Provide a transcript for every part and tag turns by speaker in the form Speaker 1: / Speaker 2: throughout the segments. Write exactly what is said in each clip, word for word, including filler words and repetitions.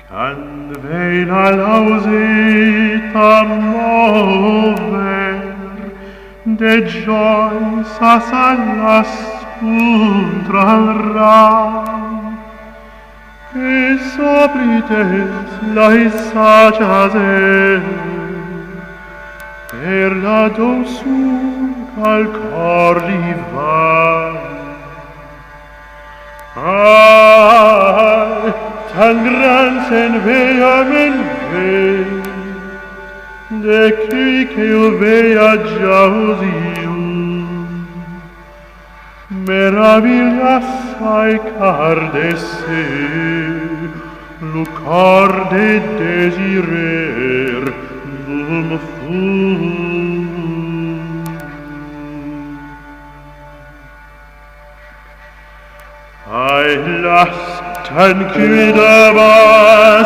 Speaker 1: And vein all'ausita mover de joisas allas contralram e sobrites laissaciaser per la doçur al cor li vai. Ai, tan gran sen veamen vei, de qui che io vea già osiu, meraviglia assai car de se, lo cor de desirer dum fu. Ai, lass tan quidava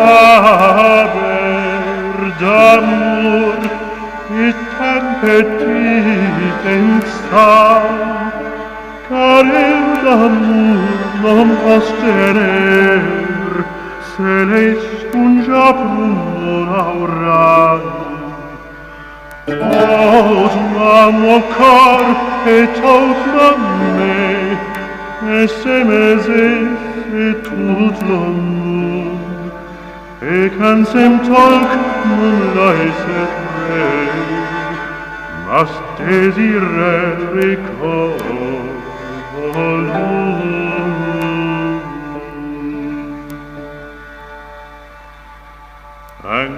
Speaker 1: saber d'amor et tan petit instant, car el d'amor non posterer se leis un già prumor aurai. Tot mon cor et tot me et se meses et tout l'amour et quand sem tolc non laiset rei mas desirer et cor volum.